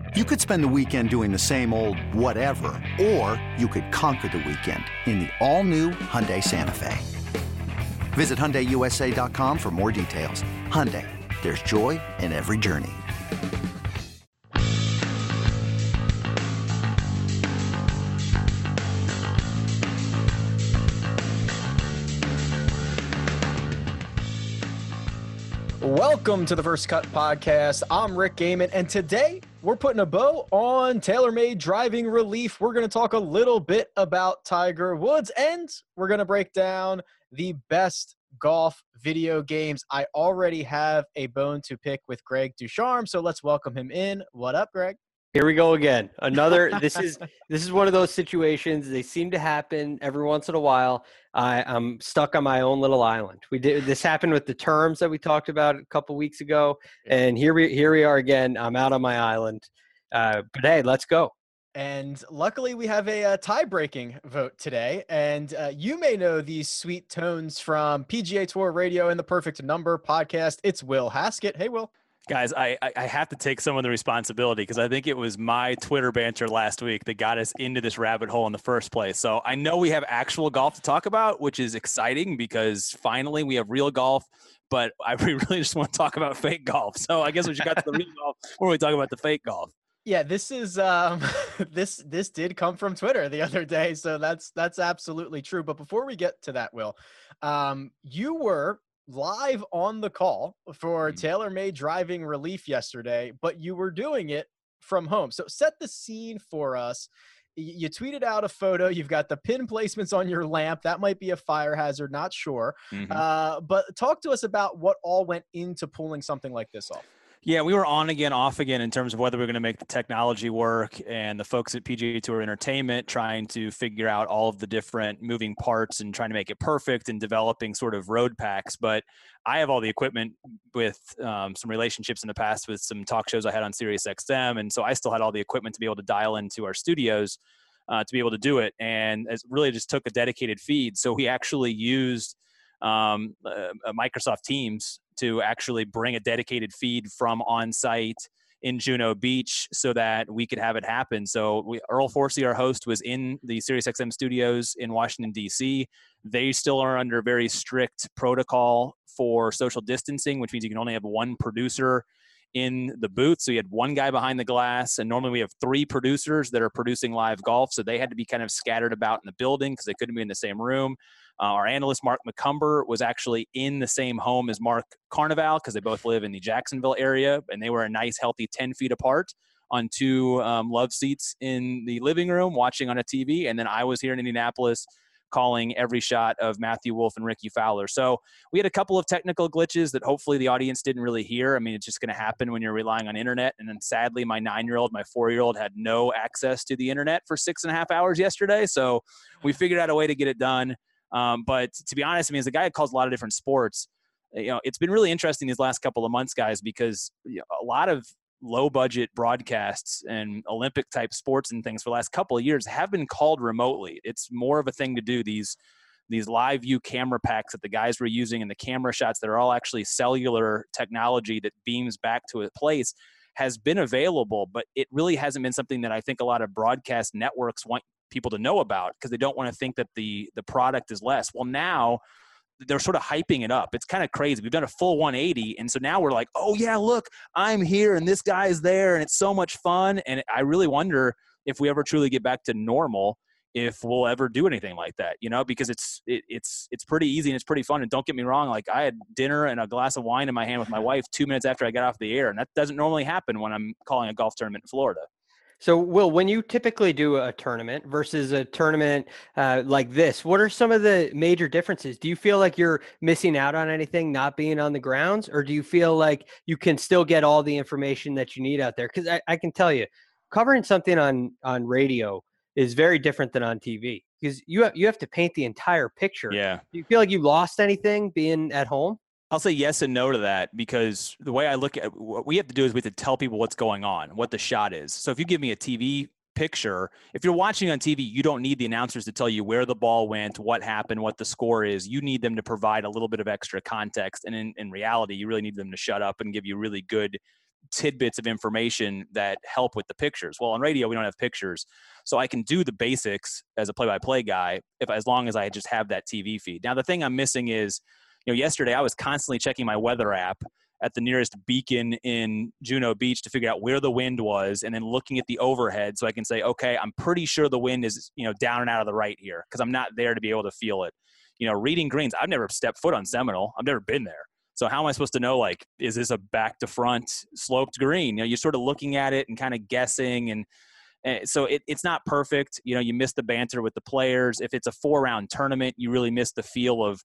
You could spend the weekend doing the same old whatever, or you could conquer the weekend in the all-new Hyundai Santa Fe. Visit HyundaiUSA.com for more details. Hyundai, there's joy in every journey. Welcome to the First Cut Podcast. I'm Rick Gaiman, and today we're putting a bow on TaylorMade Driving Relief. We're going to talk a little bit about Tiger Woods, and we're going to break down the best golf video games. I already have a bone to pick with Greg DuCharme, so let's welcome him in. What up, Greg? Here we go again. This is one of those situations. They seem to happen every once in a while. I'm stuck on my own little island. This happened with the terms that we talked about a couple weeks ago, and here we are again. I'm out on my island. But hey, let's go. And luckily we have a tie-breaking vote today. And you may know these sweet tones from PGA Tour Radio and the Perfect Number podcast. It's Will Haskett. Hey, Will. Guys, I have to take some of the responsibility because I think it was my Twitter banter last week that got us into this rabbit hole in the first place. So I know we have actual golf to talk about, which is exciting because finally we have real golf, but I really just want to talk about fake golf. So I guess we should got to the real golf before we talk about the fake golf. Yeah, this is this did come from Twitter the other day, so that's absolutely true. But before we get to that, Will, you were live on the call for TaylorMade Driving Relief yesterday, but you were doing it from home. So set the scene for us. You tweeted out a photo. You've got the pin placements on your lamp. That might be a fire hazard, not sure. But talk to us about what all went into pulling something like this off. Yeah, we were on again, off again in terms of whether we're going to make the technology work, and the folks at PGA Tour Entertainment trying to figure out all of the different moving parts and trying to make it perfect and developing sort of road packs. But I have all the equipment with some relationships in the past with some talk shows I had on Sirius XM. And so I still had all the equipment to be able to dial into our studios to be able to do it. And it really just took a dedicated feed. So we actually used Microsoft Teams to actually bring a dedicated feed from on-site in Juno Beach so that we could have it happen. So Earl Forsey, our host, was in the SiriusXM studios in Washington, D.C. They still are under very strict protocol for social distancing, which means you can only have one producer in the booth. So you had one guy behind the glass, and normally we have three producers that are producing live golf. So they had to be kind of scattered about in the building because they couldn't be in the same room. Our analyst, Mark McCumber, was actually in the same home as Mark Carnival because they both live in the Jacksonville area, and they were a nice, healthy 10 feet apart on two love seats in the living room watching on a TV. And then I was here in Indianapolis calling every shot of Matthew Wolff and Ricky Fowler. So we had a couple of technical glitches that hopefully the audience didn't really hear. I mean, it's just going to happen when you're relying on internet. And then sadly, my 9-year-old, my 4-year-old had no access to the internet for 6.5 hours yesterday. So we figured out a way to get it done. But to be honest, I mean, as a guy that calls a lot of different sports, it's been really interesting these last couple of months, guys, because a lot of low budget broadcasts and Olympic type sports and things for the last couple of years have been called remotely. It's more of a thing to do these live view camera packs that the guys were using and the camera shots that are all actually cellular technology that beams back to a place has been available, but it really hasn't been something that I think a lot of broadcast networks want people to know about because they don't want to think that the product is less. Well, now they're sort of hyping it up. It's kind of crazy. We've done a full 180. And so now we're like, oh yeah, look, I'm here and this guy's there and it's so much fun. And I really wonder if we ever truly get back to normal, if we'll ever do anything like that, because it's pretty easy and it's pretty fun. And don't get me wrong. Like I had dinner and a glass of wine in my hand with my wife 2 minutes after I got off the air. And that doesn't normally happen when I'm calling a golf tournament in Florida. So, Will, when you typically do a tournament versus a tournament like this, what are some of the major differences? Do you feel like you're missing out on anything not being on the grounds, or do you feel like you can still get all the information that you need out there? Because I can tell you, covering something on radio is very different than on TV because you have to paint the entire picture. Yeah. Do you feel like you lost anything being at home? I'll say yes and no to that because the way I look at what we have to do is we have to tell people what's going on, what the shot is. So if you give me a TV picture, if you're watching on TV, you don't need the announcers to tell you where the ball went, what happened, what the score is. You need them to provide a little bit of extra context. And in reality, you really need them to shut up and give you really good tidbits of information that help with the pictures. Well, on radio, we don't have pictures. So I can do the basics as a play-by-play guy as long as I just have that TV feed. Now, the thing I'm missing is, yesterday I was constantly checking my weather app at the nearest beacon in Juno Beach to figure out where the wind was, and then looking at the overhead so I can say, okay, I'm pretty sure the wind is, down and out of the right here, because I'm not there to be able to feel it. Reading greens, I've never stepped foot on Seminole. I've never been there. So how am I supposed to know, is this a back to front sloped green? You're sort of looking at it and kind of guessing. And so it's not perfect. You miss the banter with the players. If it's a 4-round tournament, you really miss the feel of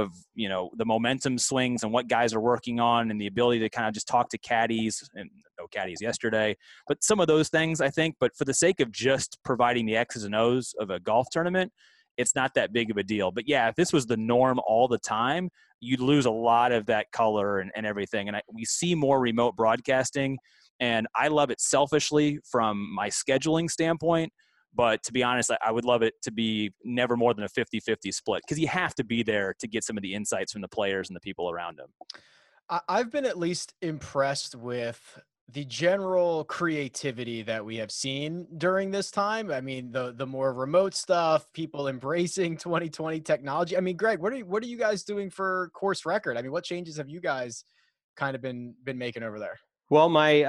the momentum swings and what guys are working on, and the ability to kind of just talk to caddies, and no caddies yesterday, but some of those things, I think. But for the sake of just providing the X's and O's of a golf tournament, it's not that big of a deal. But yeah, if this was the norm all the time, you'd lose a lot of that color and everything. And we see more remote broadcasting, and I love it selfishly from my scheduling standpoint. But to be honest, I would love it to be never more than a 50-50 split, because you have to be there to get some of the insights from the players and the people around them. I've been at least impressed with the general creativity that we have seen during this time. I mean, the more remote stuff, people embracing 2020 technology. I mean, Greg, what are you guys doing for course record? I mean, what changes have you guys kind of been making over there? Well,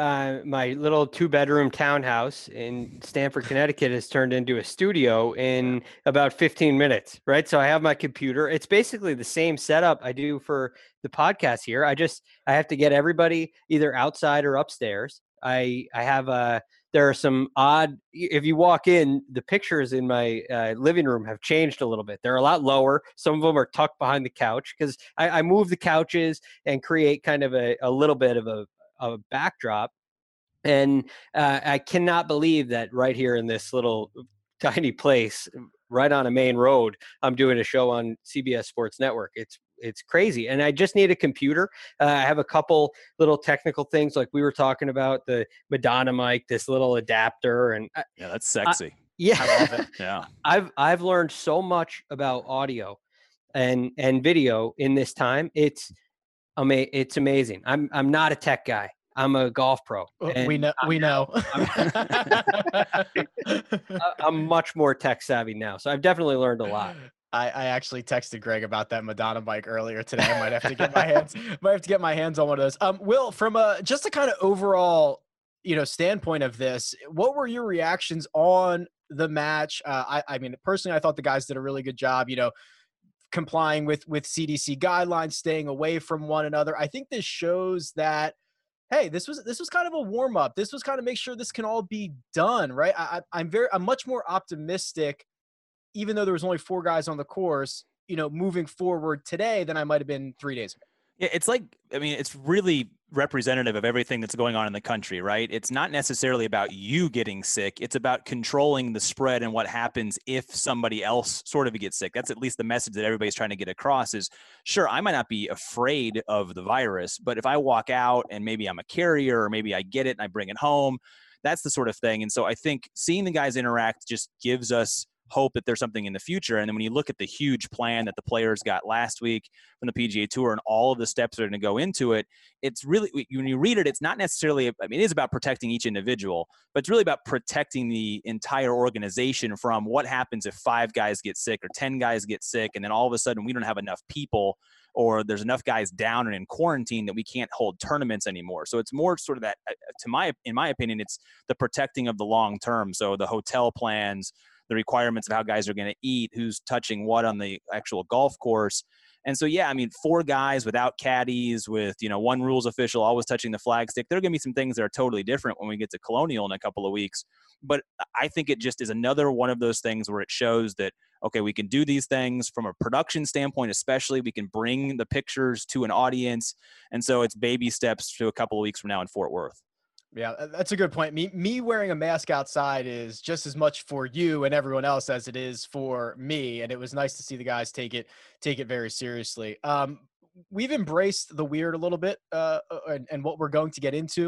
my little 2-bedroom townhouse in Stamford, Connecticut has turned into a studio in about 15 minutes, right? So I have my computer. It's basically the same setup I do for the podcast here. I have to get everybody either outside or upstairs. I have there are some odd, if you walk in, the pictures in my living room have changed a little bit. They're a lot lower. Some of them are tucked behind the couch, because I move the couches and create kind of a little bit of a backdrop. And I cannot believe that right here in this little tiny place, right on a main road, I'm doing a show on CBS Sports Network. It's crazy. And I just need a computer. I have a couple little technical things, like we were talking about, the Madonna mic, this little adapter. And yeah, that's sexy. Yeah. I love it. Yeah. I've learned so much about audio and video in this time. It's amazing. I'm not a tech guy. I'm a golf pro. We know. I'm much more tech savvy now, so I've definitely learned a lot. I actually texted Greg about that Madonna bike earlier today. I might have to get my hands on one of those. Will, from just a kind of overall, standpoint of this, what were your reactions on the match? I mean, personally, I thought the guys did a really good job, complying with CDC guidelines, staying away from one another. I think this shows that, hey, this was kind of a warm up. This was kind of make sure this can all be done, right? I'm much more optimistic, even though there was only 4 guys on the course, moving forward today than I might have been 3 days ago. Yeah, it's really representative of everything that's going on in the country, right? It's not necessarily about you getting sick. It's about controlling the spread and what happens if somebody else sort of gets sick. That's at least the message that everybody's trying to get across is, sure, I might not be afraid of the virus, but if I walk out and maybe I'm a carrier, or maybe I get it and I bring it home, that's the sort of thing. And so I think seeing the guys interact just gives us hope that there's something in the future. And then when you look at the huge plan that the players got last week from the PGA Tour and all of the steps that are going to go into it, it's really, when you read it, it's not necessarily, it is about protecting each individual, but it's really about protecting the entire organization from what happens if 5 guys get sick or 10 guys get sick, and then all of a sudden we don't have enough people, or there's enough guys down and in quarantine that we can't hold tournaments anymore. So it's more sort of that, in my opinion, it's the protecting of the long term. So the hotel plans, the requirements of how guys are going to eat, who's touching what on the actual golf course. And so, yeah, 4 guys without caddies, with, 1 rules official always touching the flag stick. There are going to be some things that are totally different when we get to Colonial in a couple of weeks. But I think it just is another one of those things where it shows that, okay, we can do these things from a production standpoint, especially we can bring the pictures to an audience. And so it's baby steps to a couple of weeks from now in Fort Worth. Yeah, that's a good point. Me wearing a mask outside is just as much for you and everyone else as it is for me. And it was nice to see the guys take it very seriously. We've embraced the weird a little bit, and what we're going to get into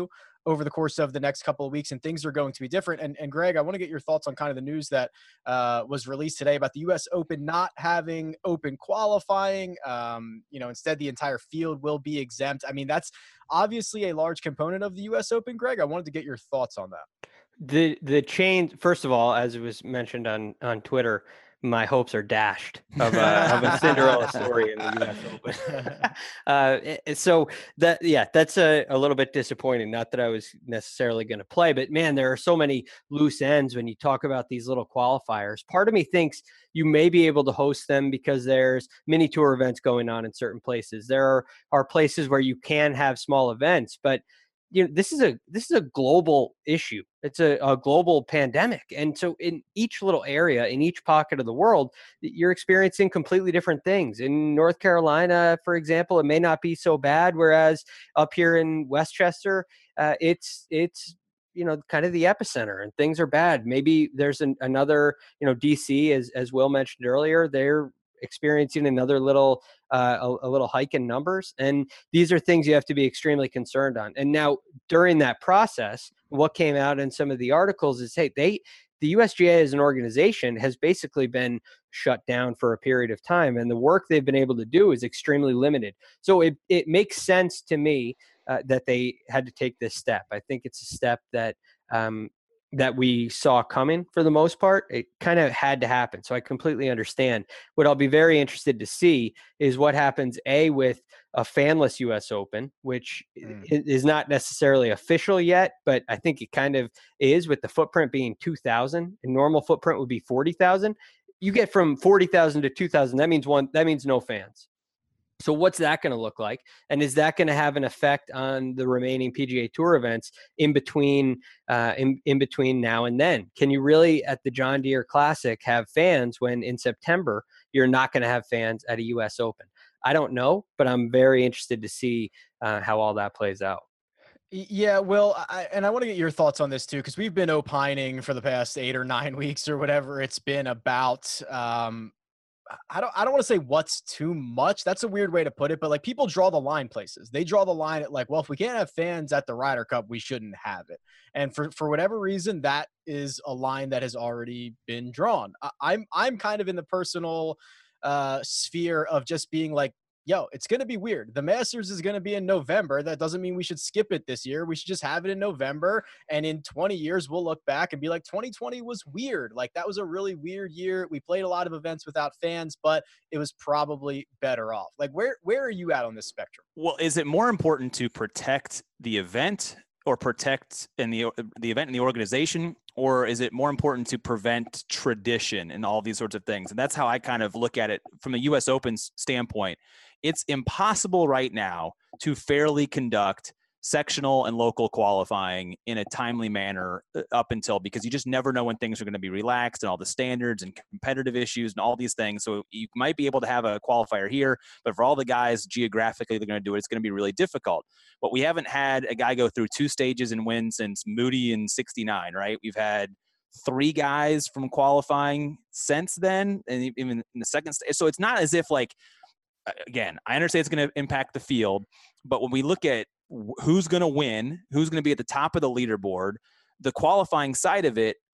over the course of the next couple of weeks, and things are going to be different. And Greg, I want to get your thoughts on kind of the news that was released today about the U.S. Open not having open qualifying. Instead the entire field will be exempt. I mean, that's obviously a large component of the U.S. Open. Greg, I wanted to get your thoughts on that. The change, first of all, as it was mentioned on Twitter, my hopes are dashed of a Cinderella story in the U.S. Open. So that's a little bit disappointing. Not that I was necessarily going to play, but man, there are so many loose ends when you talk about these little qualifiers. Part of me thinks you may be able to host them because there's mini tour events going on in certain places. There are places where you can have small events, but this is a global issue. It's a global pandemic. And so in each little area, in each pocket of the world, you're experiencing completely different things. In North Carolina, for example, it may not be so bad. Whereas up here in Westchester, it's kind of the epicenter and things are bad. Maybe there's another, DC, as Will mentioned earlier, they're experiencing another little a little hike in numbers, and these are things you have to be extremely concerned on. And now during that process, what came out in some of the articles is, hey, the USGA as an organization has basically been shut down for a period of time, and the work they've been able to do is extremely limited. So it makes sense to me that they had to take this step. I think it's a step that that we saw coming for the most part. It kind of had to happen. So I completely understand. What I'll be very interested to see is what happens, with a fanless US Open, which is not necessarily official yet, but I think it kind of is, with the footprint being 2,000. A normal footprint would be 40,000. You get from 40,000 to 2,000. That means no fans. So what's that going to look like? And is that going to have an effect on the remaining PGA Tour events in between now and then? Can you really, at the John Deere Classic, have fans when in September you're not going to have fans at a U.S. Open? I don't know, but I'm very interested to see how all that plays out. Yeah, Will, I want to get your thoughts on this too, because we've been opining for the past 8 or 9 weeks or whatever it's been about I don't want to say what's too much. That's a weird way to put it, but like, people draw the line places. They draw the line at like, well, if we can't have fans at the Ryder Cup, we shouldn't have it. And for whatever reason, that is a line that has already been drawn. I'm kind of in the personal sphere of just being like, yo, it's going to be weird. The Masters is going to be in November. That doesn't mean we should skip it this year. We should just have it in November. And in 20 years, we'll look back and be like, 2020 was weird. Like, that was a really weird year. We played a lot of events without fans, but it was probably better off. Like, where are you at on this spectrum? Well, is it more important to protect the event or protect the event and the organization, or is it more important to prevent tradition and all these sorts of things? And that's how I kind of look at it from the U.S. Open standpoint. It's impossible right now to fairly conduct sectional and local qualifying in a timely manner up until, because you just never know when things are going to be relaxed and all the standards and competitive issues and all these things. So you might be able to have a qualifier here, but for all the guys geographically they're going to do it, it's going to be really difficult. But we haven't had a guy go through 2 stages and win since Moody in '69, right? We've had 3 guys from qualifying since then, and even in the second stage. So it's not as if, like, again, I understand it's going to impact the field, but when we look at who's going to win, who's going to be at the top of the leaderboard, the qualifying side of it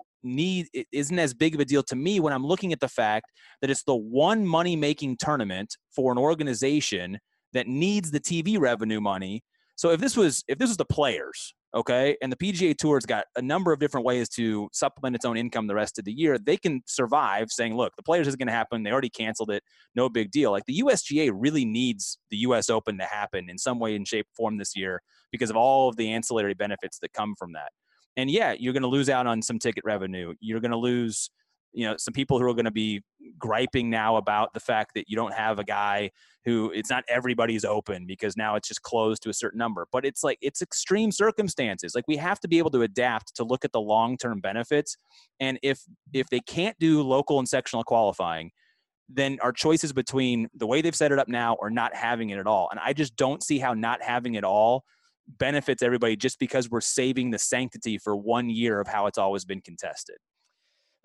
isn't as big of a deal to me when I'm looking at the fact that it's the one money-making tournament for an organization that needs the TV revenue money. So if this was the players, okay, and the PGA Tour's got a number of different ways to supplement its own income the rest of the year, they can survive saying, look, the players is going to happen. They already canceled it. No big deal. Like, the USGA really needs the US Open to happen in some way, in shape, form this year because of all of the ancillary benefits that come from that. And yeah, you're going to lose out on some ticket revenue. You're going to lose, some people who are going to be griping now about the fact that you don't have a guy who, it's not everybody's Open because now it's just closed to a certain number. But it's like, it's extreme circumstances. Like, we have to be able to adapt to look at the long-term benefits. And if they can't do local and sectional qualifying, then our choices between the way they've set it up now or not having it at all. And I just don't see how not having it all benefits everybody just because we're saving the sanctity for 1 year of how it's always been contested.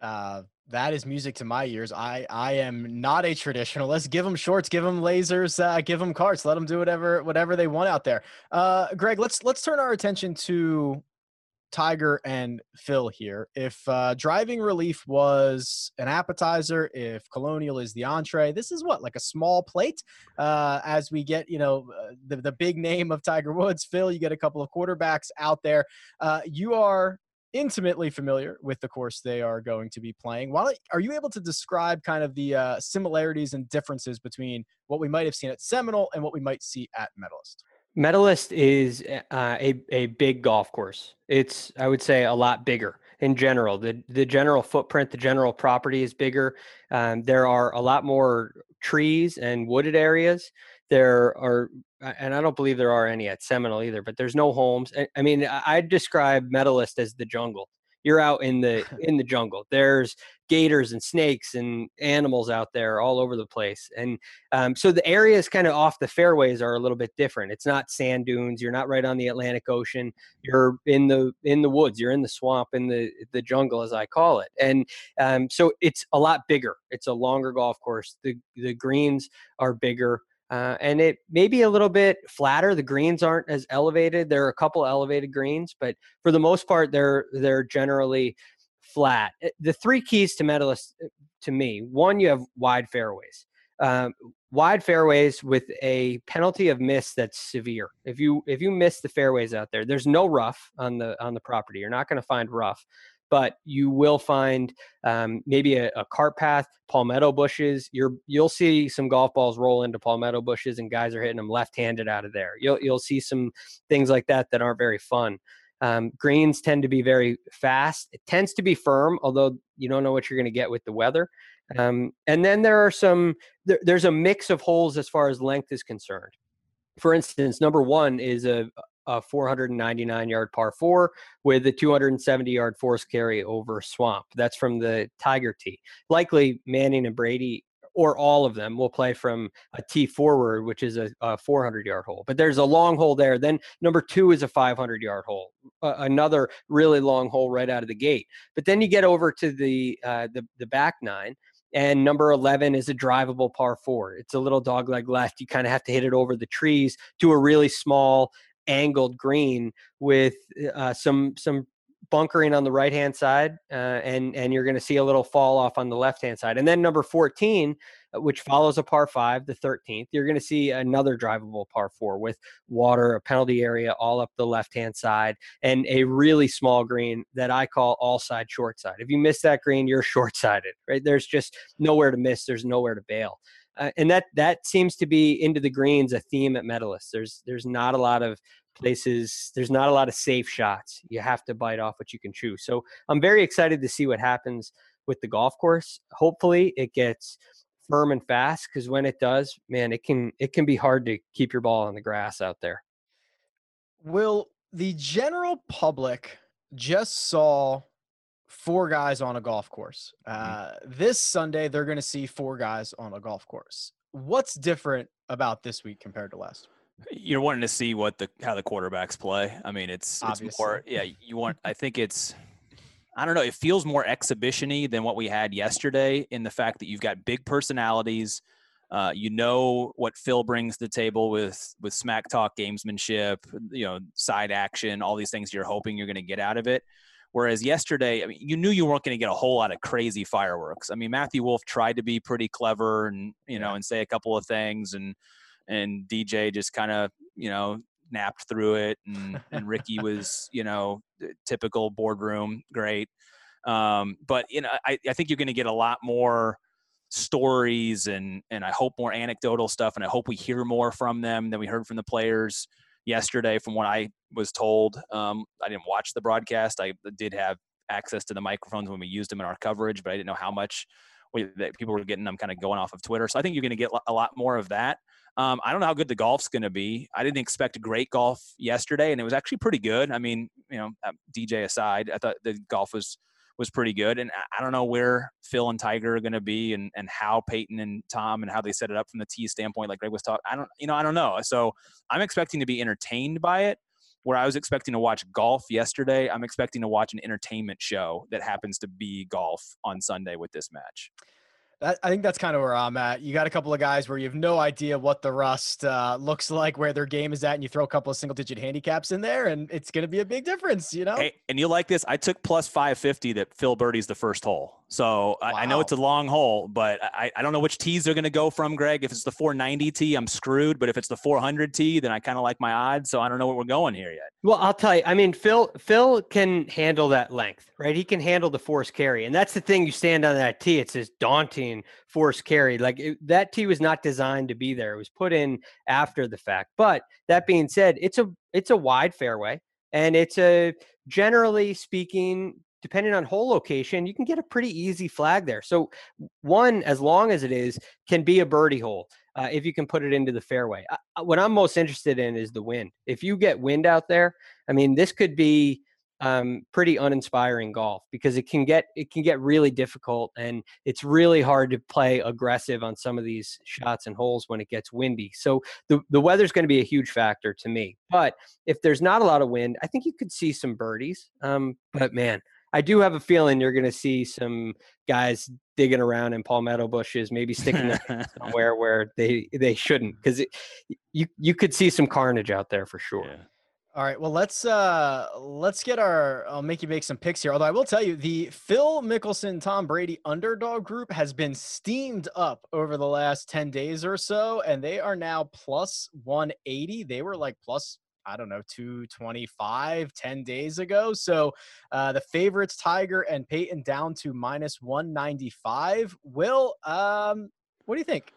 That is music to my ears. I am not a traditionalist. Give them shorts, give them lasers, give them carts. Let them do whatever they want out there. Greg, let's turn our attention to Tiger and Phil here. If driving relief was an appetizer, if Colonial is the entree, this is what, like a small plate. As we get, the big name of Tiger Woods, Phil, you get a couple of quarterbacks out there. You are intimately familiar with the course they are going to be playing. Are you able to describe kind of the similarities and differences between what we might have seen at Seminole and what we might see at Medalist? Medalist is a big golf course. It's, I would say, a lot bigger in general. The general footprint, the general property is bigger. There are a lot more trees and wooded areas. There are, and I don't believe there are any at Seminole either, but there's no homes. I mean, I'd describe Medalist as the jungle. You're out in the jungle. There's gators and snakes and animals out there all over the place. And so the areas kind of off the fairways are a little bit different. It's not sand dunes. You're not right on the Atlantic Ocean. You're in the woods. You're in the swamp, in the jungle, as I call it. And so it's a lot bigger. It's a longer golf course. The greens are bigger. And it may be a little bit flatter. The greens aren't as elevated. There are a couple elevated greens, but for the most part, they're generally flat. The three keys to Medalist, to me: one, you have wide fairways. Wide fairways with a penalty of miss that's severe. If you miss the fairways out there, there's no rough on the property. You're not going to find rough, but you will find maybe a cart path, palmetto bushes. You'll see some golf balls roll into palmetto bushes, and guys are hitting them left-handed out of there. You'll see some things like that aren't very fun. Greens tend to be very fast. It tends to be firm, although you don't know what you're going to get with the weather. And then there's a mix of holes as far as length is concerned. For instance, number one is a 499-yard par 4 with a 270-yard force carry over swamp. That's from the Tiger tee. Likely Manning and Brady, or all of them, will play from a tee forward, which is a 400-yard hole. But there's a long hole there. Then number 2 is a 500-yard hole, another really long hole right out of the gate. But then you get over to the back nine, and number 11 is a drivable par 4. It's a little dogleg left. You kind of have to hit it over the trees to a really small angled green with some bunkering on the right hand side, and you're going to see a little fall off on the left hand side. And then number 14, which follows a par 5, the 13th, you're going to see another drivable par 4 with water, a penalty area all up the left hand side, and a really small green that I call all side short side. If you miss that green, you're short sided, right? There's just nowhere to miss. There's nowhere to bail. And that seems to be into the greens a theme at Medalist. There's not a lot of places. There's not a lot of safe shots. You have to bite off what you can chew. So I'm very excited to see what happens with the golf course. Hopefully it gets firm and fast, because when it does, man, it can be hard to keep your ball on the grass out there. Will the general public just saw 4 guys on a golf course? This Sunday, they're going to see 4 guys on a golf course. What's different about this week compared to last? You're wanting to see how the quarterbacks play. I mean, it's more, yeah, I think I don't know. It feels more exhibition-y than what we had yesterday, in the fact that you've got big personalities. You know what Phil brings to the table with smack talk, gamesmanship, side action, all these things you're hoping you're going to get out of it. Whereas yesterday, I mean, you knew you weren't going to get a whole lot of crazy fireworks. I mean, Matthew Wolff tried to be pretty clever and, and say a couple of things, and DJ just kind of, napped through it. And Ricky was, typical boardroom, great. But, I think you're going to get a lot more stories and I hope more anecdotal stuff. And I hope we hear more from them than we heard from the players yesterday, from what I was told. I didn't watch the broadcast. I did have access to the microphones when we used them in our coverage, but I didn't know how much that people were getting them kind of going off of Twitter. So I think you're going to get a lot more of that. I don't know how good the golf's going to be. I didn't expect great golf yesterday, and it was actually pretty good. I mean, DJ aside, I thought the golf was pretty good. And I don't know where Phil and Tiger are going to be, and how Peyton and Tom and how they set it up from the tee standpoint, like Greg was talking. I don't know. So I'm expecting to be entertained by it. where I was expecting to watch golf yesterday, I'm expecting to watch an entertainment show that happens to be golf on Sunday with this match. I think that's kind of where I'm at. You got a couple of guys where you have no idea what the rust looks like, where their game is at, and you throw a couple of single-digit handicaps in there, and it's going to be a big difference, you know? Hey, and you like this? I took plus 550 that Phil birdies the first hole. So wow. I know it's a long hole, but I don't know which tees they're going to go from, Greg. If it's the 490 tee, I'm screwed. But if it's the 400 tee, then I kind of like my odds. So I don't know what we're going here yet. Well, I'll tell you. I mean, Phil can handle that length, right? He can handle the force carry. And that's the thing. You stand on that tee, it's this daunting force carry. Like that tee was not designed to be there. It was put in after the fact. But that being said, it's a wide fairway. And it's a, generally speaking, depending on hole location, you can get a pretty easy flag there. So one, as long as it is, can be a birdie hole if you can put it into the fairway. What I'm most interested in is the wind. If you get wind out there, I mean, this could be pretty uninspiring golf because it can get really difficult, and it's really hard to play aggressive on some of these shots and holes when it gets windy. So the weather's going to be a huge factor to me. But if there's not a lot of wind, I think you could see some birdies. But man, I do have a feeling you're going to see some guys digging around in palmetto bushes, maybe sticking their hands somewhere where they shouldn't, because you could see some carnage out there for sure. Yeah. All right, well, let's get I'll make you make some picks here. Although I will tell you, the Phil Mickelson, Tom Brady underdog group has been steamed up over the last 10 days or so, and they are now plus 180. They were like plus, I don't know, 225 10 days ago. So the favorites, Tiger and Peyton, down to minus 195. Will, what do you think?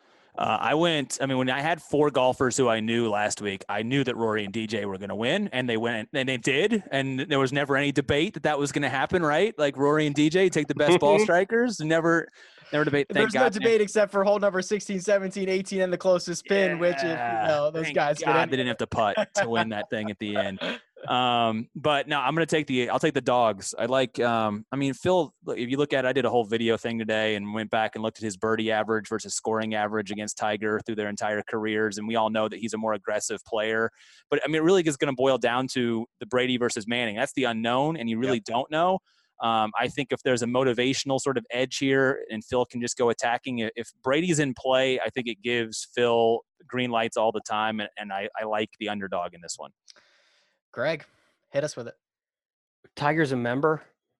When I had four golfers who I knew last week, I knew that Rory and DJ were going to win, and they went, and they did. And there was never any debate that was going to happen, right? Like Rory and DJ take the best ball strikers, never debate. There's no debate except for hole number 16, 17, 18, and the closest pin, which if those guys they didn't have to putt to win that thing at the end. But no, I'll take the dogs. I like, Phil, if you look at it, I did a whole video thing today and went back and looked at his birdie average versus scoring average against Tiger through their entire careers. And we all know that he's a more aggressive player, but it really is going to boil down to the Brady versus Manning. That's the unknown, and you really don't know. I think if there's a motivational sort of edge here and Phil can just go attacking, if Brady's in play, I think it gives Phil green lights all the time. And I like the underdog in this one. Greg, hit us with it. Tiger's a member.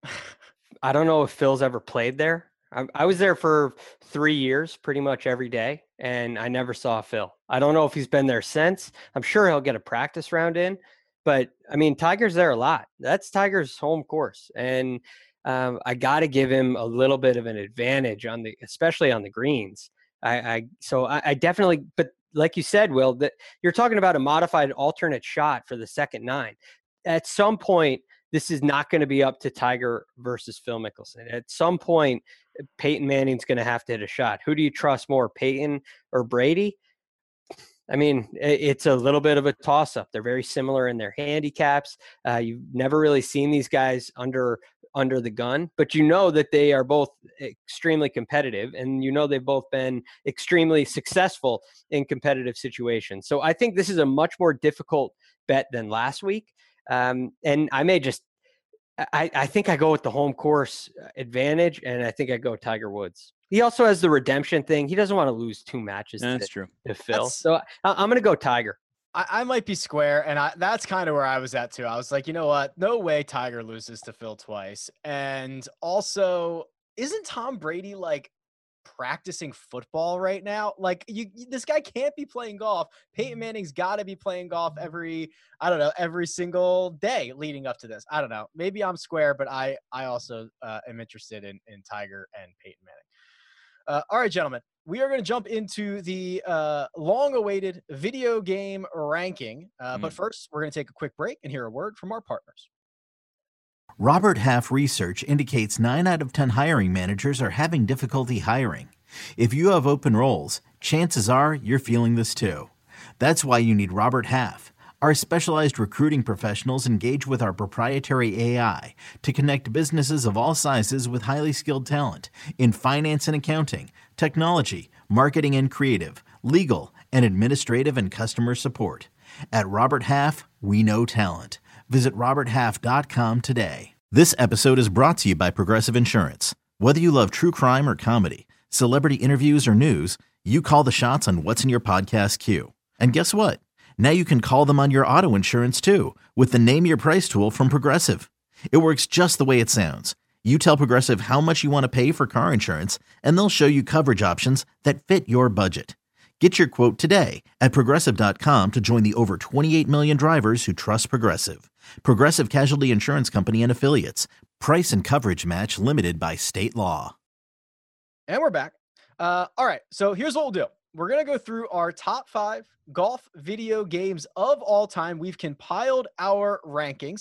I don't know if Phil's ever played there. I was there for 3 years, pretty much every day, and I never saw Phil. I don't know if he's been there since. I'm sure he'll get a practice round in, but Tiger's there a lot. That's Tiger's home course, and I got to give him a little bit of an advantage especially on the greens. I definitely, but like you said, Will, that you're talking about a modified alternate shot for the second nine. At some point, this is not going to be up to Tiger versus Phil Mickelson. At some point, Peyton Manning's going to have to hit a shot. Who do you trust more, Peyton or Brady? It's a little bit of a toss-up. They're very similar in their handicaps. You've never really seen these guys under the gun, but you know that they are both extremely competitive, and you know they've both been extremely successful in competitive situations. So I think this is a much more difficult bet than last week. And I may just, I think I go with the home course advantage, and I think I go Tiger Woods. He also has the redemption thing. He doesn't want to lose two matches to Phil. So I'm going to go Tiger. I might be square, and that's kind of where I was at too. I was like, you know what? No way Tiger loses to Phil twice. And also, isn't Tom Brady like practicing football right now? Like this guy can't be playing golf. Peyton Manning's got to be playing golf every single day leading up to this. I don't know. Maybe I'm square, but I also am interested in Tiger and Peyton Manning. All right, gentlemen. We are going to jump into the long-awaited video game ranking. But first, we're going to take a quick break and hear a word from our partners. Robert Half research indicates 9 out of 10 hiring managers are having difficulty hiring. If you have open roles, chances are you're feeling this too. That's why you need Robert Half. Our specialized recruiting professionals engage with our proprietary AI to connect businesses of all sizes with highly skilled talent in finance and accounting, technology, marketing and creative, legal, and administrative and customer support. At Robert Half, we know talent. Visit roberthalf.com today. This episode is brought to you by Progressive Insurance. Whether you love true crime or comedy, celebrity interviews or news, you call the shots on what's in your podcast queue. And guess what? Now you can call them on your auto insurance too with the Name Your Price tool from Progressive. It works just the way it sounds. You tell Progressive how much you want to pay for car insurance, and they'll show you coverage options that fit your budget. Get your quote today at Progressive.com to join the over 28 million drivers who trust Progressive. Progressive Casualty Insurance Company and Affiliates. Price and coverage match limited by state law. And we're back. All right, so here's what we'll do. We're going to go through our top 5 golf video games of all time. We've compiled our rankings.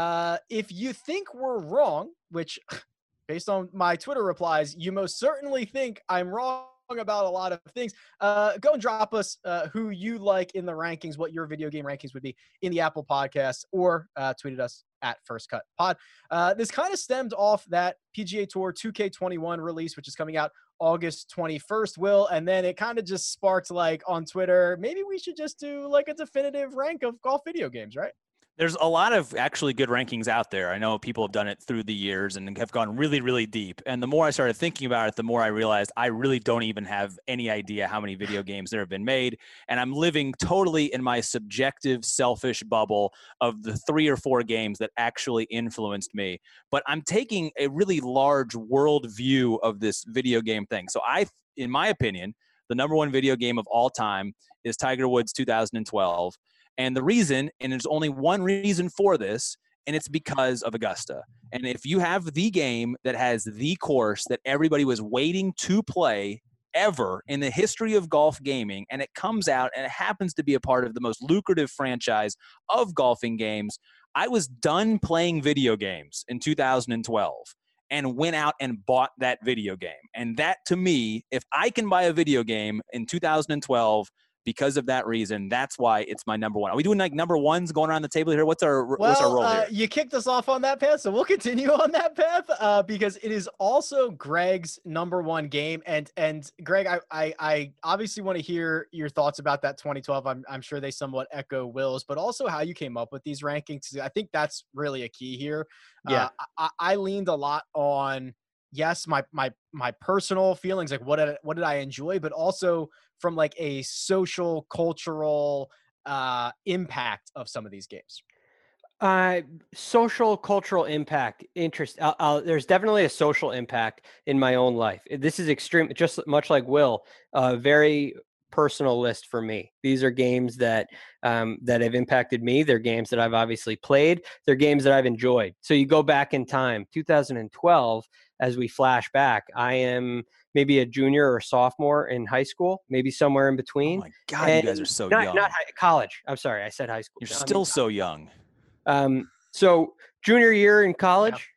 If you think we're wrong, which based on my Twitter replies, you most certainly think I'm wrong about a lot of things, go and drop us who you like in the rankings, what your video game rankings would be in the Apple Podcast, or tweet at us at First Cut Pod. This kind of stemmed off that PGA Tour 2K21 release, which is coming out August 21st, Will, and then it kind of just sparked like on Twitter, maybe we should just do like a definitive rank of golf video games, right? There's a lot of actually good rankings out there. I know people have done it through the years and have gone really, really deep. And the more I started thinking about it, the more I realized I really don't even have any idea how many video games there have been made. And I'm living totally in my subjective, selfish bubble of the 3 or 4 games that actually influenced me. But I'm taking a really large world view of this video game thing. So in my opinion, the number 1 video game of all time is Tiger Woods 2012. And the reason, and there's only one reason for this, and it's because of Augusta. And if you have the game that has the course that everybody was waiting to play ever in the history of golf gaming, and it comes out and it happens to be a part of the most lucrative franchise of golfing games, I was done playing video games in 2012 and went out and bought that video game. And that, to me, if I can buy a video game in 2012 because of that reason, that's why it's my number 1. Are we doing like number 1s going around the table here? What's our role here? You kicked us off on that path, so we'll continue on that path because it is also Greg's number 1 game. And Greg, I obviously want to hear your thoughts about that 2012. I'm sure they somewhat echo Will's, but also how you came up with these rankings. I think that's really a key here. Yeah, I leaned a lot on, yes, my personal feelings, like what did I enjoy, but also from like a social, cultural impact of some of these games. Social, cultural impact, interest. There's definitely a social impact in my own life. This is extreme, just much like Will, very personal list for me. These are games that have impacted me. They're games that I've obviously played. They're games that I've enjoyed. So you go back in time, 2012, as we flash back, I am maybe a junior or sophomore in high school, maybe somewhere in between. Oh my God, you guys are so young. Not college. I'm sorry, I said high school. You're still so young. So junior year in college,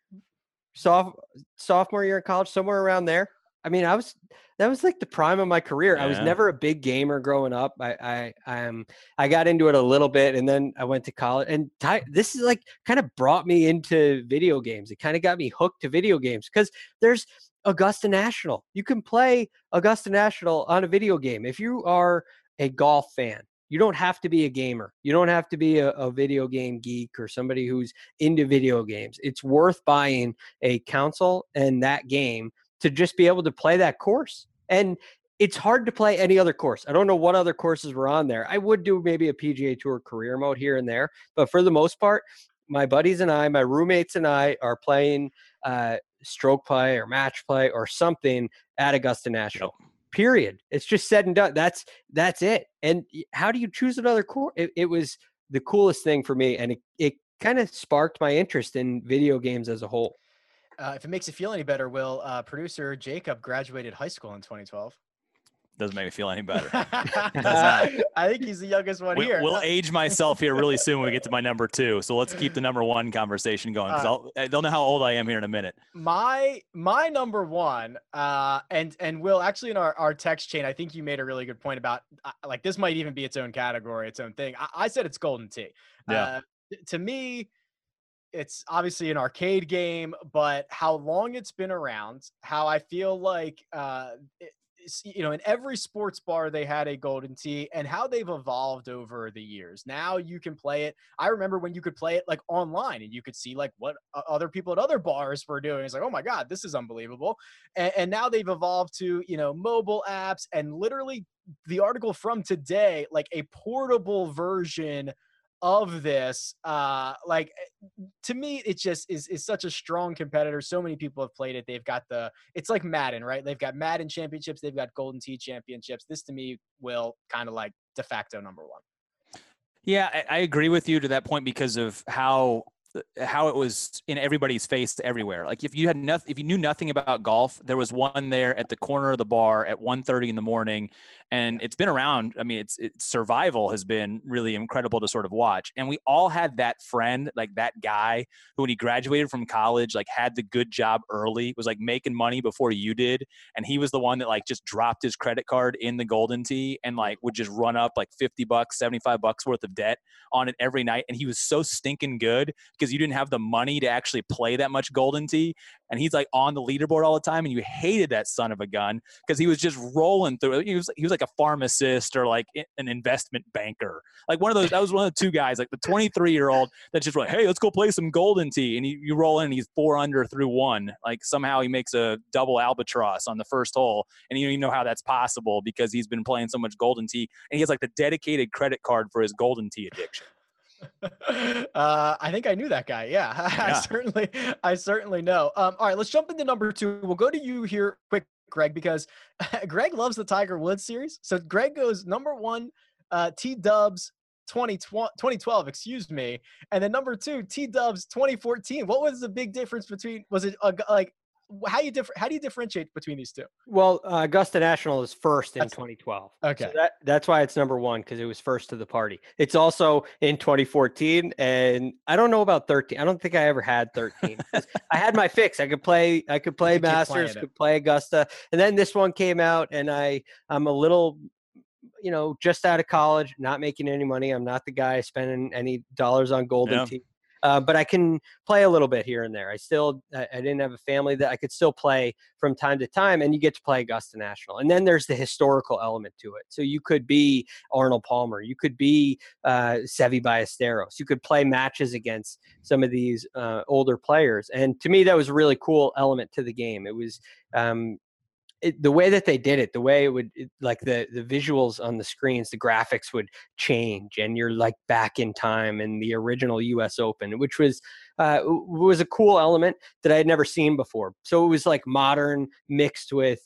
sophomore year in college, somewhere around there. I mean, that was like the prime of my career. Yeah. I was never a big gamer growing up. I got into it a little bit, and then I went to college. And this is like kind of brought me into video games. It kind of got me hooked to video games because there's Augusta National. You can play Augusta National on a video game. If you are a golf fan, you don't have to be a gamer. You don't have to be a video game geek or somebody who's into video games. It's worth buying a console and that game to just be able to play that course. And it's hard to play any other course. I don't know what other courses were on there. I would do maybe a PGA Tour career mode here and there, but for the most part, my buddies and I, my roommates and I are playing stroke play or match play or something at Augusta National. Yep. Period. It's just said and done. That's it. And how do you choose another course? It was the coolest thing for me, and it kind of sparked my interest in video games as a whole. If it makes you feel any better, Will, producer Jacob graduated high school in 2012. Doesn't make me feel any better. I think he's the youngest one here. We'll age myself here really soon when we get to my number 2. So let's keep the number 1 conversation going because they'll know how old I am here in a minute. My number 1, and Will, actually in our text chain, I think you made a really good point about like this might even be its own category, its own thing. I said it's Golden Tee. Yeah. To me, it's obviously an arcade game, but how long it's been around, how I feel like in every sports bar they had a golden tee, and how they've evolved over the years. Now you can play it. I remember when you could play it like online and you could see like what other people at other bars were doing. It's like, oh my God, this is unbelievable. And now they've evolved to, mobile apps, and literally the article from today, like a portable version of this. Like, to me, it just is such a strong competitor. So many people have played it. They've got it's like Madden, right? They've got Madden championships. They've got Golden Tee championships. This to me will kind of like de facto number one. Yeah, I agree with you to that point because of how it was in everybody's face everywhere. Like if you knew nothing about golf, there was one there at the corner of the bar at 1:30 in the morning, and it's been around. I mean, its survival has been really incredible to sort of watch. And we all had that friend, like that guy who, when he graduated from college, like had the good job early, was like making money before you did. And he was the one that like just dropped his credit card in the Golden Tee and like would just run up like $50, $75 worth of debt on it every night. And he was so stinking good because you didn't have the money to actually play that much Golden Tee. And he's like on the leaderboard all the time, and you hated that son of a gun because he was just rolling through it. He was like a pharmacist or like an investment banker. Like one of those, that was one of the two guys, like the 23-year-old that's just like, hey, let's go play some Golden Tee. And you roll in and he's 4 under through 1. Like somehow he makes a double albatross on the first hole. And you don't even know how that's possible because he's been playing so much Golden Tee. And he has like the dedicated credit card for his Golden Tee addiction. I think I knew that guy. Yeah. I certainly know. All right, let's jump into number 2. We'll go to you here quick, Greg, because Greg loves the Tiger Woods series. So Greg goes number 1, T-Dubs 2012, excuse me. And then number 2, T-Dubs 2014. What was the big difference between, was it like, how do you differentiate between these two? Well, Augusta National is first in 2012. Okay. So that's why it's number 1, because it was first to the party. It's also in 2014, and I don't know about 13. I don't think I ever had 13. I had my fix. I could play Masters, could play Augusta, and then this one came out, and I'm a little, just out of college, not making any money. I'm not the guy spending any dollars on Golden Tee. But I can play a little bit here and there. I didn't have a family that I could still play from time to time, and you get to play Augusta National. And then there's the historical element to it. So you could be Arnold Palmer. You could be Seve Ballesteros. You could play matches against some of these older players. And to me, that was a really cool element to the game. It was the way that they did it, the way it would, like the visuals on the screens, the graphics would change, and you're like back in time in the original U.S. Open, which was a cool element that I had never seen before. So it was like modern mixed with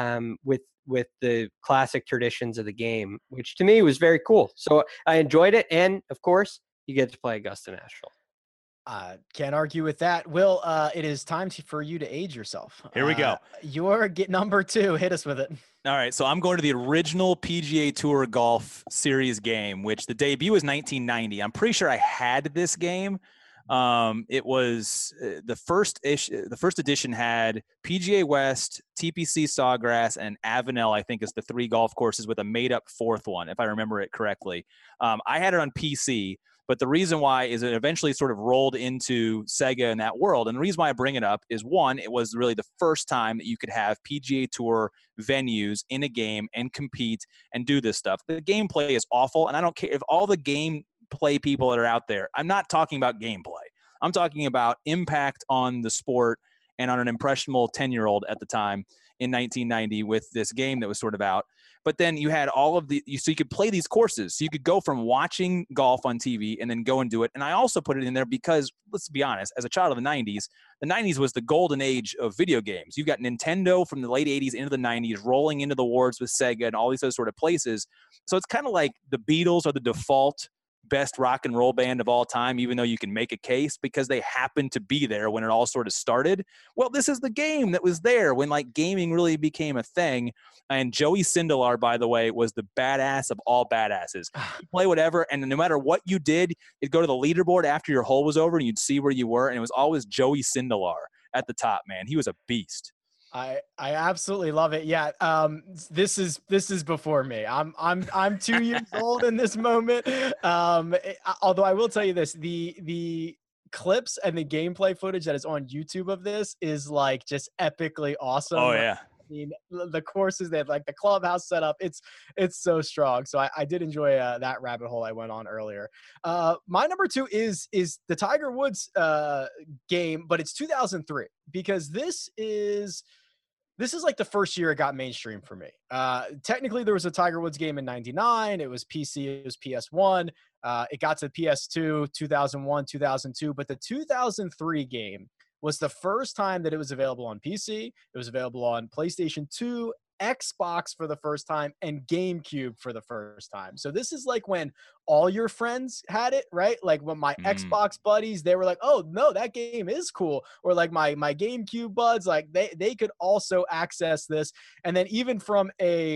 the classic traditions of the game, which to me was very cool. So I enjoyed it, and of course, you get to play Augusta National. Can't argue with that. Will, it is time for you to age yourself. Here we go. You're number 2. Hit us with it. All right. So I'm going to the original PGA Tour Golf Series game, which the debut was 1990. I'm pretty sure I had this game. It was the first edition had PGA West, TPC Sawgrass, and Avenel, I think, is the 3 golf courses with a made-up 4th one, if I remember it correctly. I had it on PC. But the reason why is it eventually sort of rolled into Sega in that world. And the reason why I bring it up is, one, it was really the first time that you could have PGA Tour venues in a game and compete and do this stuff. The gameplay is awful, and I don't care if all the gameplay people that are out there, I'm not talking about gameplay. I'm talking about impact on the sport and on an impressionable 10-year-old at the time in 1990 with this game that was sort of out. But then you had all of so you could play these courses. So you could go from watching golf on TV and then go and do it. And I also put it in there because, let's be honest, as a child of the 90s was the golden age of video games. You got Nintendo from the late 80s into the 90s, rolling into the wars with Sega and all these other sort of places. So it's kind of like the Beatles are the default best rock and roll band of all time, even though you can make a case because they happened to be there when it all sort of started. Well, this is the game that was there when like gaming really became a thing. And Joey Sindelar, by the way, was the badass of all badasses. You play whatever, and no matter what you did, you'd go to the leaderboard after your hole was over and you'd see where you were, and it was always Joey Sindelar at the top, man. He was a beast. I absolutely love it. Yeah. This is before me. I'm 2 years old in this moment. Although I will tell you this, the clips and the gameplay footage that is on YouTube of this is like just epically awesome. Oh yeah. mean, the courses, they have like the clubhouse set up. It's so strong. So I did enjoy that rabbit hole I went on earlier. My number 2 is the Tiger Woods game, but it's 2003 because this is like the first year it got mainstream for me. Technically, there was a Tiger Woods game in '99. It was PC, it was PS1. It got to PS2, 2001, 2002. But the 2003 game was the first time that it was available on PC. It was available on PlayStation 2, Xbox for the first time, and GameCube for the first time. So this is like when all your friends had it, right? Like when my Xbox buddies, they were like, oh no, that game is cool. Or like my GameCube buds, like they could also access this. And then even from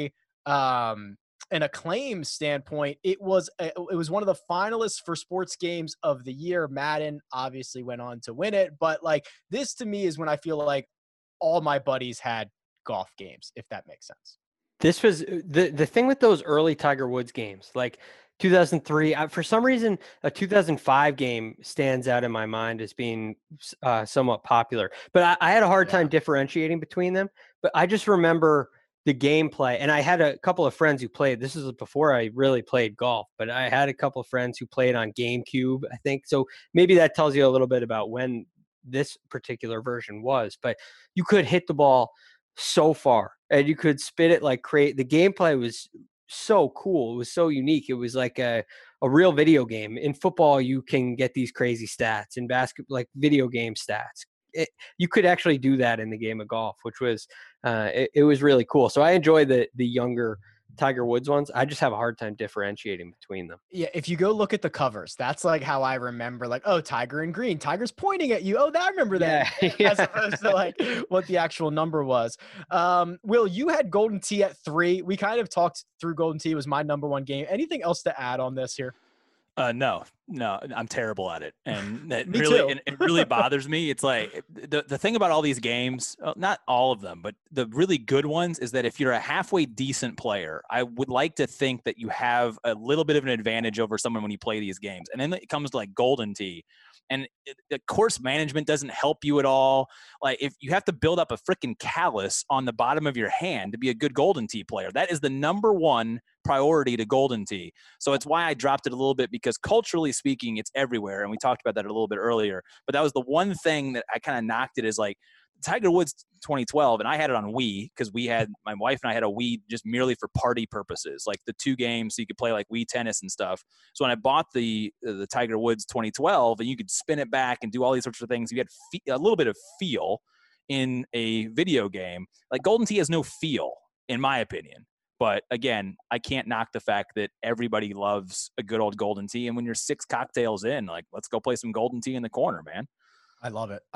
an acclaim standpoint, it was one of the finalists for sports games of the year. Madden obviously went on to win it, but like this to me is when I feel like all my buddies had golf games, if that makes sense. This was the thing with those early Tiger Woods games, like 2003. For some reason, a 2005 game stands out in my mind as being somewhat popular. But I had a hard time differentiating between them. But I just remember the gameplay, and I had a couple of friends who played. This was before I really played golf, but I had a couple of friends who played on GameCube, I think. So maybe that tells you a little bit about when this particular version was. But you could hit the ball so far and you could spit it like crazy. The gameplay was so cool. It was so unique. It was like a real video game. In football, you can get these crazy stats. In basketball, like video game stats. You could actually do that in the game of golf, which was it was really cool. So I enjoy the younger Tiger Woods ones. I just have a hard time differentiating between them. Yeah, if you go look at the covers, that's like how I remember, like, oh, Tiger in green, Tiger's pointing at you. Oh, I remember that. Yeah. As opposed to like what the actual number was. Will, you had Golden Tee at 3. We kind of talked through Golden Tee. It was my number 1 game. Anything else to add on this here? No, I'm terrible at it. And it it really bothers me. It's like the thing about all these games, not all of them, but the really good ones is that if you're a halfway decent player, I would like to think that you have a little bit of an advantage over someone when you play these games. And then it comes to like Golden Tee. And the course management doesn't help you at all. Like if you have to build up a freaking callus on the bottom of your hand to be a good Golden Tee player, that is the number 1 priority to Golden Tee. So it's why I dropped it a little bit, because culturally speaking, it's everywhere. And we talked about that a little bit earlier, but that was the one thing that I kind of knocked it as like Tiger Woods 2012. And I had it on Wii because my wife and I had a Wii just merely for party purposes, like the 2 games so you could play like Wii tennis and stuff. So when I bought the Tiger Woods 2012 and you could spin it back and do all these sorts of things, you had a little bit of feel in a video game. Like Golden Tee has no feel, in my opinion. But again, I can't knock the fact that everybody loves a good old Golden Tee. And when you're 6 cocktails in, like, let's go play some Golden Tee in the corner, man. I love it.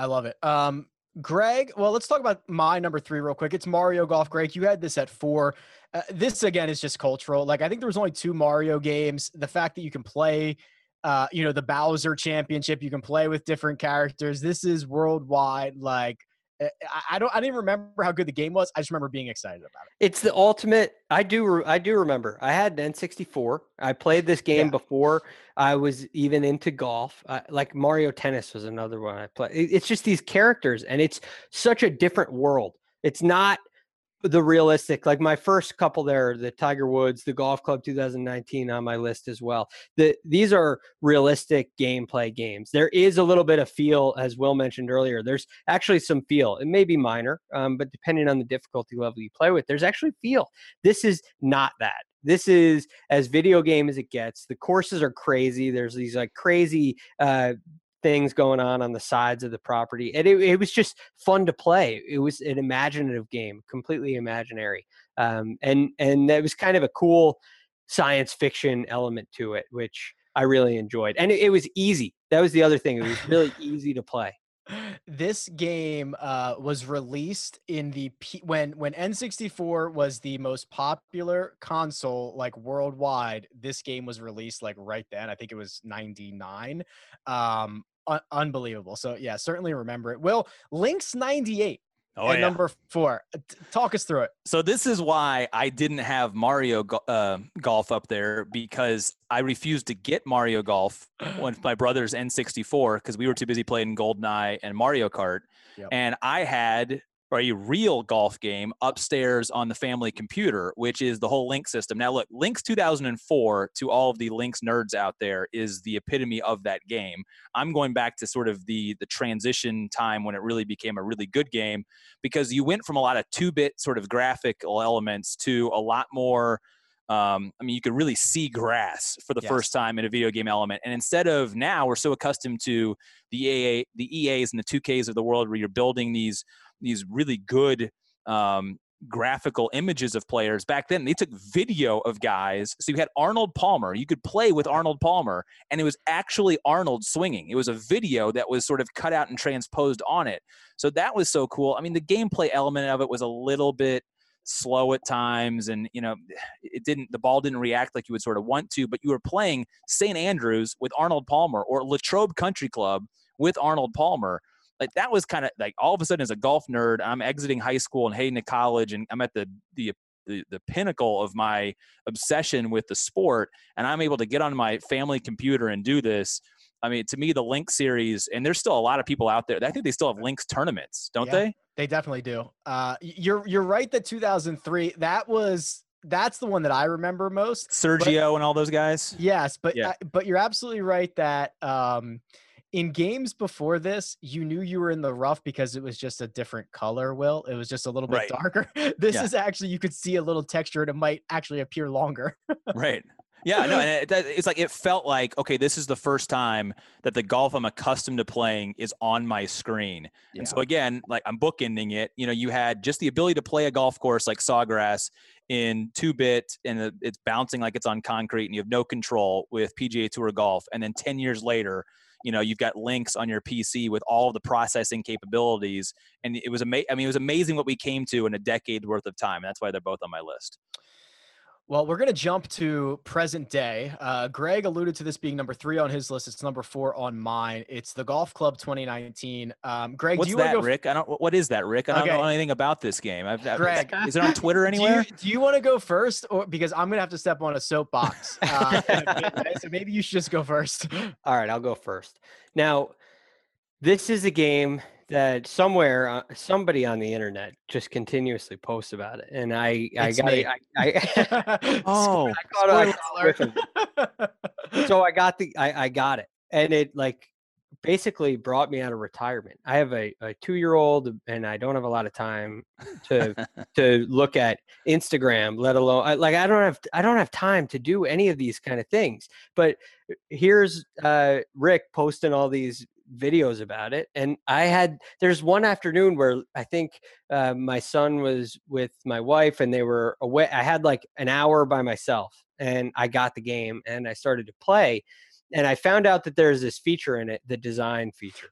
Greg, well, let's talk about my number 3 real quick. It's Mario Golf. Greg, you had this at 4. This, again, is just cultural. Like, I think there was only 2 Mario games. The fact that you can play, the Bowser Championship, you can play with different characters. This is worldwide. Like, I didn't remember how good the game was. I just remember being excited about it. It's the ultimate. I do remember. I had an N64. I played this game before I was even into golf. Like Mario Tennis was another one I played. It's just these characters, and it's such a different world. It's not the realistic, like my first couple there, the Tiger Woods, the Golf Club 2019 on my list as well. These are realistic gameplay games. There is a little bit of feel, as Will mentioned earlier. There's actually some feel. It may be minor, but depending on the difficulty level you play with, there's actually feel. This is not that. This is as video game as it gets. The courses are crazy. There's these like crazy things going on the sides of the property. And it was just fun to play. It was an imaginative game, completely imaginary. And it was kind of a cool science fiction element to it, which I really enjoyed. And it was easy. That was the other thing. It was really easy to play. This game was released in when N64 was the most popular console, like worldwide. This game was released like right then. I think it was 99. Unbelievable. So yeah, certainly remember it. Will, Lynx 98 at number 4. Talk us through it. So this is why I didn't have Mario Golf up there, because I refused to get Mario Golf when my brother's N64 because we were too busy playing GoldenEye and Mario Kart. Yep. And I had or a real golf game upstairs on the family computer, which is the whole Lynx system. Now, look, Lynx 2004, to all of the Lynx nerds out there, is the epitome of that game. I'm going back to sort of the transition time when it really became a really good game, because you went from a lot of 2-bit sort of graphical elements to a lot more. I mean, you could really see grass for the first time in a video game element. And instead of, now we're so accustomed to the EAs and the 2Ks of the world, where you're building these really good graphical images of players. Back then, they took video of guys. So you had Arnold Palmer. You could play with Arnold Palmer, and it was actually Arnold swinging. It was a video that was sort of cut out and transposed on it. So that was so cool. I mean, the gameplay element of it was a little bit slow at times, and the ball didn't react like you would sort of want to, but you were playing St. Andrews with Arnold Palmer, or Latrobe Country Club with Arnold Palmer. Like, that was kind of like, all of a sudden, as a golf nerd, I'm exiting high school and heading to college, and I'm at the pinnacle of my obsession with the sport, and I'm able to get on my family computer and do this. I mean, to me, the Lynx series, and there's still a lot of people out there, I think they still have Lynx tournaments, don't they? They definitely do. You're right that 2003, that's the one that I remember most. Sergio and all those guys. Yes, but you're absolutely right that in games before this, you knew you were in the rough because it was just a different color, Will. It was just a little bit darker. This is actually, you could see a little texture, and it might actually appear longer. Right. Yeah, no, and it's like, it felt like, okay, this is the first time that the golf I'm accustomed to playing is on my screen. Yeah. And so again, like, I'm bookending it. You had just the ability to play a golf course like Sawgrass in 2-bit, and it's bouncing like it's on concrete, and you have no control with PGA Tour golf. And then 10 years later, you've got Lynx on your PC with all of the processing capabilities. And it was it was amazing what we came to in a decade worth of time. And that's why they're both on my list. Well, we're going to jump to present day. Greg alluded to this being number 3 on his list. It's number 4 on mine. It's the Golf Club 2019. Greg, what's that, Rick? What is that, Rick? I don't know anything about this game. Greg, is it on Twitter anywhere? Do you want to go first, or because I'm going to have to step on a soapbox? So maybe you should just go first. All right, I'll go first. Now, this is a game that somebody on the internet just continuously posts about it, and I got it. So I got it, and it basically brought me out of retirement. I have a 2-year-old, and I don't have a lot of time to look at Instagram, let alone I don't have time to do any of these kind of things. But here's Rick posting all these videos about it, and there's one afternoon where I think my son was with my wife, and they were away. I had like an hour by myself, and I got the game, and I started to play, and I found out that there's this feature in it, the design feature.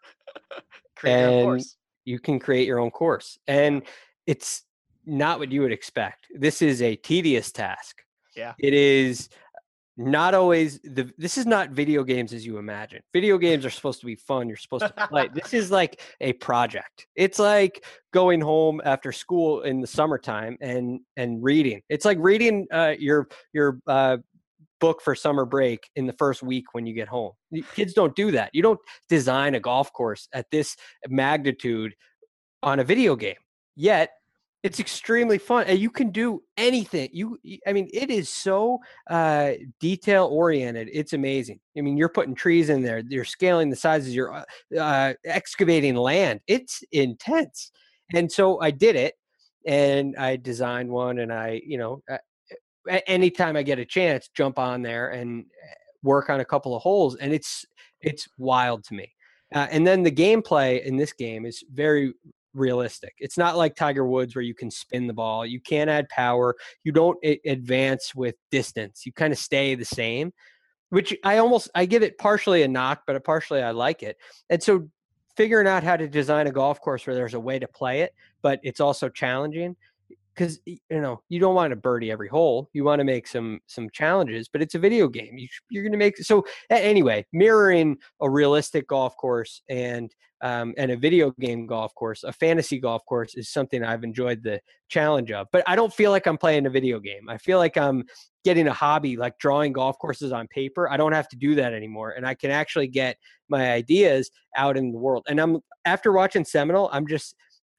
You can create your own course, and it's not what you would expect. This is a tedious task. Yeah, it is. Not always this is not video games as you imagine. Video games are supposed to be fun. You're supposed to play. This is like a project. It's like going home after school in the summertime and reading. It's like reading your book for summer break in the first week when you get home. Kids don't do that. You don't design a golf course at this magnitude on a video game. Yet it's extremely fun, and you can do anything. It is so detail oriented. It's amazing. I mean, you're putting trees in there. You're scaling the sizes. You're excavating land. It's intense. And so I did it, and I designed one. And anytime I get a chance, jump on there and work on a couple of holes, and it's wild to me. And then the gameplay in this game is very realistic. It's not like Tiger Woods where you can spin the ball. You can't add power. You don't advance with distance. You kind of stay the same, which I give it partially a knock, but partially I like it. And so figuring out how to design a golf course where there's a way to play it, but it's also challenging, because you don't want to birdie every hole. You want to make some challenges, but it's a video game. You're going to make so anyway. Mirroring a realistic golf course and a video game golf course, a fantasy golf course, is something I've enjoyed the challenge of. But I don't feel like I'm playing a video game. I feel like I'm getting a hobby, like drawing golf courses on paper. I don't have to do that anymore, and I can actually get my ideas out in the world. And after watching Seminole,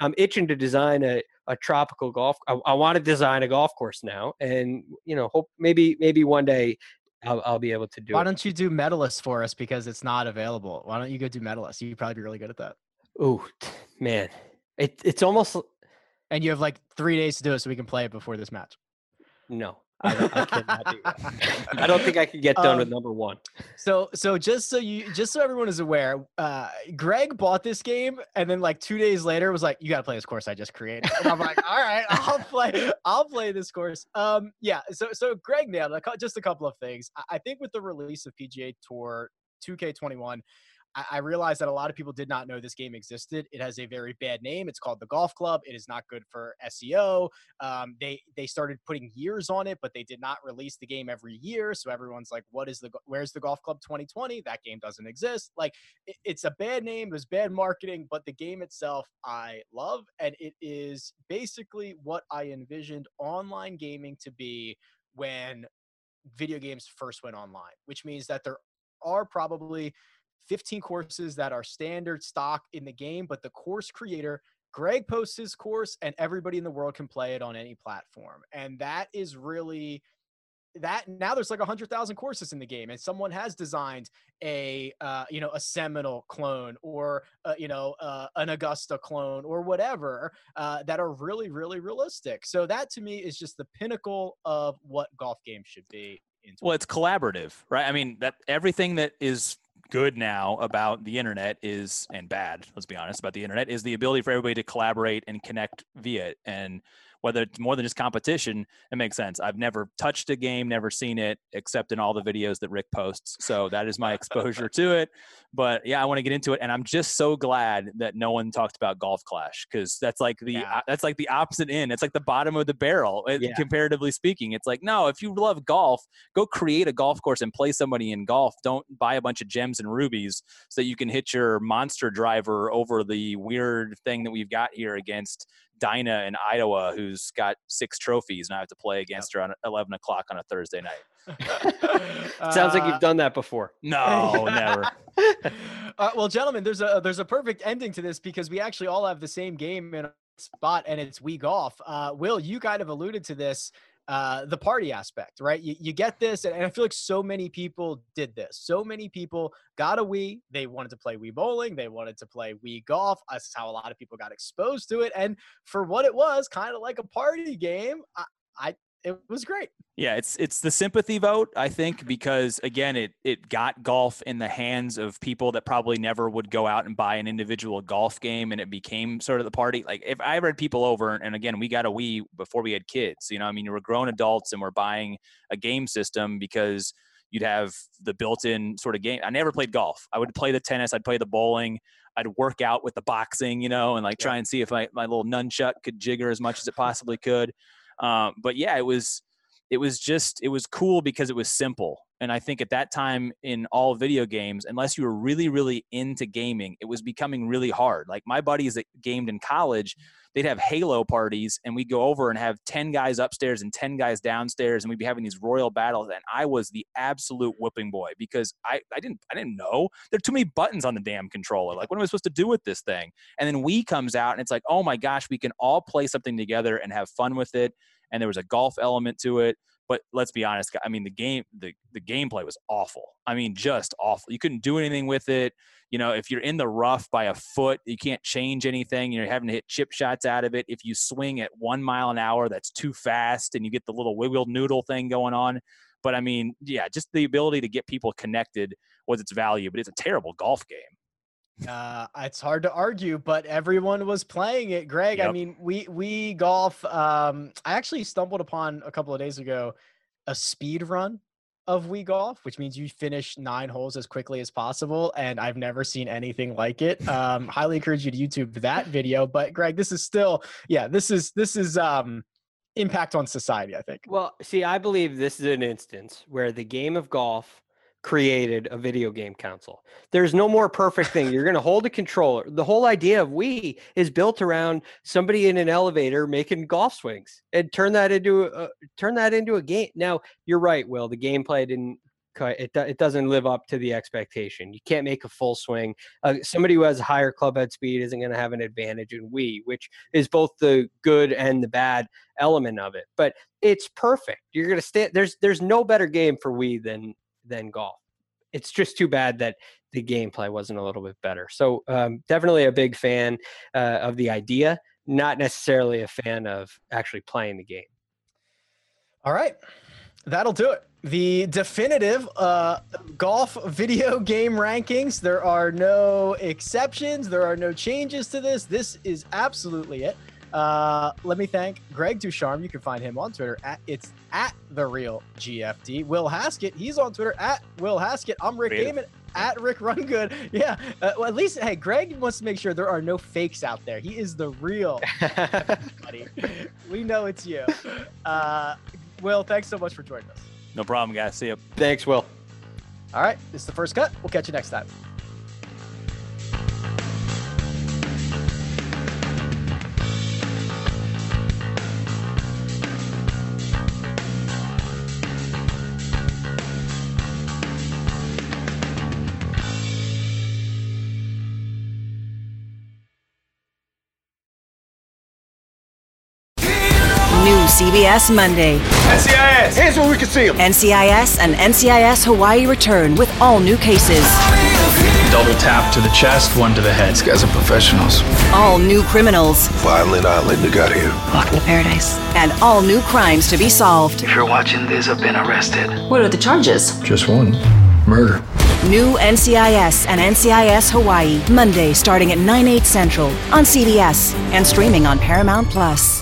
I'm itching to design a tropical golf. I want to design a golf course now, and hope maybe one day I'll be able to do Why it. don't you do Medalist for us, because it's not available? Why don't you go do Medalist? You'd probably be really good at that. Oh man, it's almost. And you have like 3 days to do it, so we can play it before this match. No, I cannot do that. I don't think I could get done with number one. So just so everyone is aware, Greg bought this game, and then like 2 days later was like, "You got to play this course I just created." And I'm like, "All right, I'll play this course." Yeah. So Greg nailed it. Just a couple of things. I think with the release of PGA Tour 2K21. I realized that a lot of people did not know this game existed. It has a very bad name. It's called the Golf Club. It is not good for SEO. They started putting years on it, but they did not release the game every year. So everyone's like, where's the Golf Club 2020? That game doesn't exist. Like, it's a bad name. There's bad marketing, but the game itself I love. And it is basically what I envisioned online gaming to be when video games first went online, which means that there are probably 15 courses that are standard stock in the game, but the course creator, Greg, posts his course and everybody in the world can play it on any platform. And that is really that. Now there's like 100,000 courses in the game, and someone has designed a Seminole clone or an Augusta clone or whatever that are really, really realistic. So that to me is just the pinnacle of what golf games should be. Well, it's collaborative, right? I mean, that everything that is good now about the internet is, and bad, let's be honest, about the internet is the ability for everybody to collaborate and connect via it. And whether it's more than just competition, it makes sense. I've never touched a game, never seen it, except in all the videos that Rick posts. So that is my exposure to it. But yeah, I want to get into it. And I'm just so glad that no one talked about Golf Clash, because that's like the opposite end. It's like the bottom of the barrel, comparatively speaking. It's like, no, if you love golf, go create a golf course and play somebody in golf. Don't buy a bunch of gems and rubies so that you can hit your monster driver over the weird thing that we've got here against Dinah in Iowa, who's got 6 trophies, and I have to play against her on 11 o'clock on a Thursday night. Sounds like you've done that before. No, never. Well, gentlemen, there's a perfect ending to this, because we actually all have the same game in a spot, and it's Wii Golf. Will, you kind of alluded to this. The party aspect, right? You get this, and I feel like so many people did this. So many people got a Wii. They wanted to play Wii Bowling. They wanted to play Wii Golf. That's how a lot of people got exposed to it. And for what it was, kind of like a party game, it was great. Yeah, it's the sympathy vote, I think, because again, it got golf in the hands of people that probably never would go out and buy an individual golf game, and it became sort of the party. Like, if I had people over, and again, we got a Wii before we had kids, you were grown adults and we're buying a game system because you'd have the built-in sort of game. I never played golf. I would play the tennis, I'd play the bowling, I'd work out with the boxing, and try and see if my little nunchuck could jigger as much as it possibly could. But yeah, it was cool because it was simple. And I think at that time in all video games, unless you were really, really into gaming, it was becoming really hard. Like, my buddies that gamed in college, they'd have Halo parties, and we'd go over and have 10 guys upstairs and 10 guys downstairs, and we'd be having these royal battles. And I was the absolute whooping boy, because I didn't know. There are too many buttons on the damn controller. Like, what am I supposed to do with this thing? And then Wii comes out, and it's like, oh my gosh, we can all play something together and have fun with it. And there was a golf element to it. But let's be honest, I mean, the gameplay was awful. I mean, just awful. You couldn't do anything with it. If you're in the rough by a foot, you can't change anything. You're having to hit chip shots out of it. If you swing at 1 mile an hour, that's too fast, and you get the little wiggle noodle thing going on. But I mean, yeah, just the ability to get people connected was its value. But it's a terrible golf game. It's hard to argue, but everyone was playing it, Greg. Yep. I mean, we golf. I actually stumbled upon a couple of days ago a speed run of Wii Golf, which means you finish 9 holes as quickly as possible. And I've never seen anything like it. Highly encourage you to YouTube that video. But Greg, this is still, this is impact on society, I think. Well, see, I believe this is an instance where the game of golf created a video game console. There's no more perfect thing. You're going to hold a controller. The whole idea of Wii is built around somebody in an elevator making golf swings, and turn that into a game. Now, you're right, Will. The gameplay it doesn't live up to the expectation. You can't make a full swing. Somebody who has a higher club head speed isn't going to have an advantage in Wii, which is both the good and the bad element of it. But it's perfect. You're going to stay. There's no better game for Wii than golf. It's just too bad that the gameplay wasn't a little bit better. So definitely a big fan of the idea, not necessarily a fan of actually playing the game. All right. That'll do it. The definitive golf video game rankings. There are no exceptions. There are no changes to this. This is absolutely it. Let me thank Greg Ducharme. You can find him on Twitter it's at @TheRealGFD. Will Haskett, he's on Twitter at Will Haskett. I'm Rick Gaiman at Rick Rungood. Yeah. Well, at least, hey, Greg wants to make sure there are no fakes out there. He is the real buddy. We know it's you. Will, thanks so much for joining us. No problem, guys. See you. Thanks, Will. All right. This is The First Cut. We'll catch you next time. CBS Monday. NCIS! Hands where we can see them! NCIS and NCIS Hawaii return with all new cases. Double tap to the chest, one to the head. These guys are professionals. All new criminals. Violent island, you got here. Welcome to paradise. And all new crimes to be solved. If you're watching this, I've been arrested. What are the charges? Just one. Murder. New NCIS and NCIS Hawaii. Monday starting at 9/8 Central on CBS and streaming on Paramount+.